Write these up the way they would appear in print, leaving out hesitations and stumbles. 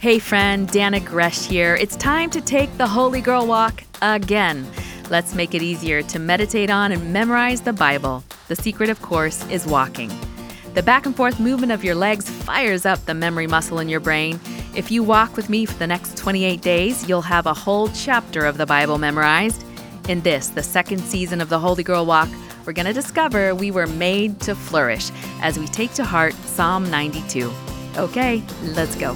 Hey friend, Dana Gresh here. It's time to take the Holy Girl Walk again. Let's make it easier to meditate on and memorize the Bible. The secret, of course, is walking. The back and forth movement of your legs fires up the memory muscle in your brain. If you walk with me for the next 28 days, you'll have a whole chapter of the Bible memorized. In this, the second season of the Holy Girl Walk, we're going to discover we were made to flourish as we take to heart Psalm 92. Okay, let's go.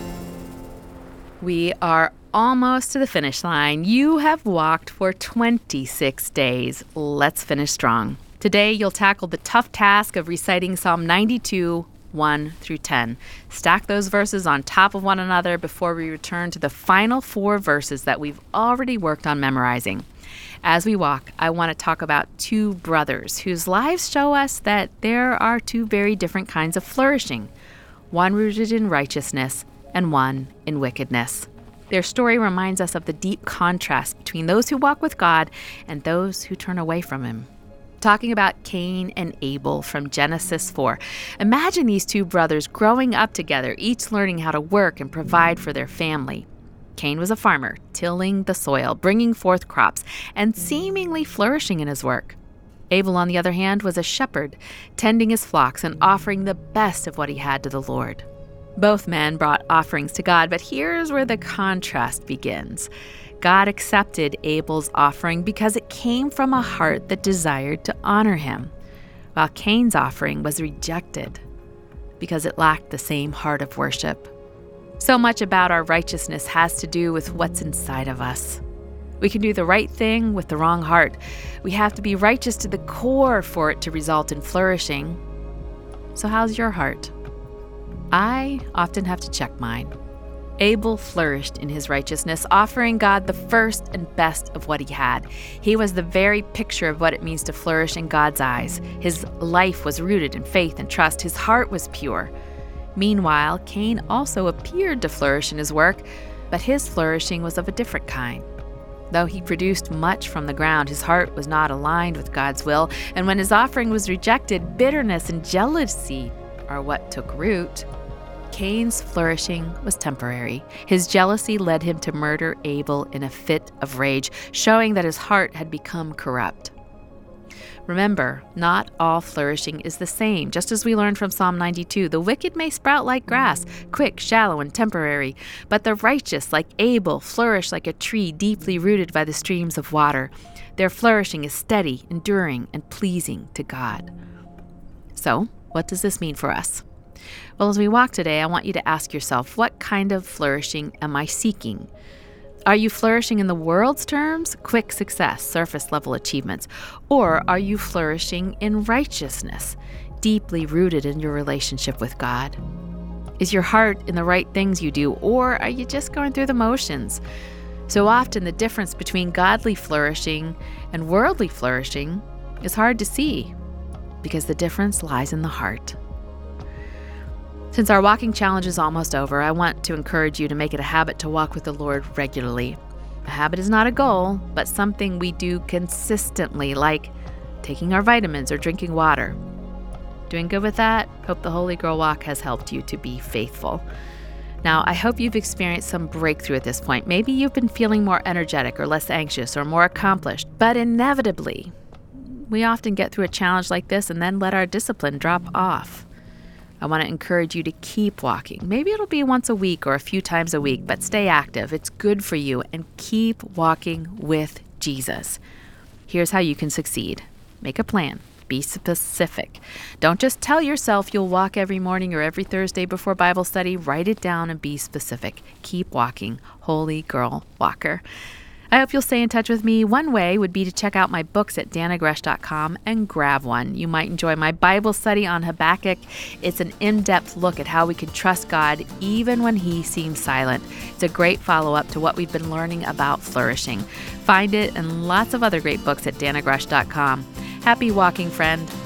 We are almost to the finish line. You have walked for 26 days. Let's finish strong. Today, you'll tackle the tough task of reciting Psalm 92, 1 through 10. Stack those verses on top of one another before we return to the final 4 verses that we've already worked on memorizing. As we walk, I want to talk about 2 brothers whose lives show us that there are 2 very different kinds of flourishing, one rooted in righteousness and one in wickedness. Their story reminds us of the deep contrast between those who walk with God and those who turn away from Him. Talking about Cain and Abel from Genesis 4. Imagine these 2 brothers growing up together, each learning how to work and provide for their family. Cain was a farmer, tilling the soil, bringing forth crops, and seemingly flourishing in his work. Abel, on the other hand, was a shepherd, tending his flocks and offering the best of what he had to the Lord. Both men brought offerings to God, but here's where the contrast begins. God accepted Abel's offering because it came from a heart that desired to honor Him, while Cain's offering was rejected because it lacked the same heart of worship. So much about our righteousness has to do with what's inside of us. We can do the right thing with the wrong heart. We have to be righteous to the core for it to result in flourishing. So how's your heart? I often have to check mine. Abel flourished in his righteousness, offering God the first and best of what he had. He was the very picture of what it means to flourish in God's eyes. His life was rooted in faith and trust. His heart was pure. Meanwhile, Cain also appeared to flourish in his work, but his flourishing was of a different kind. Though he produced much from the ground, his heart was not aligned with God's will, and when his offering was rejected, bitterness and jealousy are what took root. Cain's flourishing was temporary. His jealousy led him to murder Abel in a fit of rage, showing that his heart had become corrupt. Remember, not all flourishing is the same. Just as we learned from Psalm 92, the wicked may sprout like grass, quick, shallow, and temporary, but the righteous, like Abel, flourish like a tree deeply rooted by the streams of water. Their flourishing is steady, enduring, and pleasing to God. So, what does this mean for us? Well, as we walk today, I want you to ask yourself, what kind of flourishing am I seeking? Are you flourishing in the world's terms, quick success, surface-level achievements? Or are you flourishing in righteousness, deeply rooted in your relationship with God? Is your heart in the right things you do, or are you just going through the motions? So often the difference between godly flourishing and worldly flourishing is hard to see because the difference lies in the heart. Since our walking challenge is almost over, I want to encourage you to make it a habit to walk with the Lord regularly. A habit is not a goal, but something we do consistently, like taking our vitamins or drinking water. Doing good with that? Hope the Holy Girl Walk has helped you to be faithful. Now, I hope you've experienced some breakthrough at this point. Maybe you've been feeling more energetic or less anxious or more accomplished, but inevitably, we often get through a challenge like this and then let our discipline drop off. I want to encourage you to keep walking. Maybe it'll be once a week or a few times a week, but stay active. It's good for you, and keep walking with Jesus. Here's how you can succeed. Make a plan. Be specific. Don't just tell yourself you'll walk every morning or every Thursday before Bible study. Write it down and be specific. Keep walking. Holy Girl Walker. I hope you'll stay in touch with me. One way would be to check out my books at danagresh.com and grab one. You might enjoy my Bible study on Habakkuk. It's an in-depth look at how we can trust God even when He seems silent. It's a great follow-up to what we've been learning about flourishing. Find it and lots of other great books at danagresh.com. Happy walking, friend.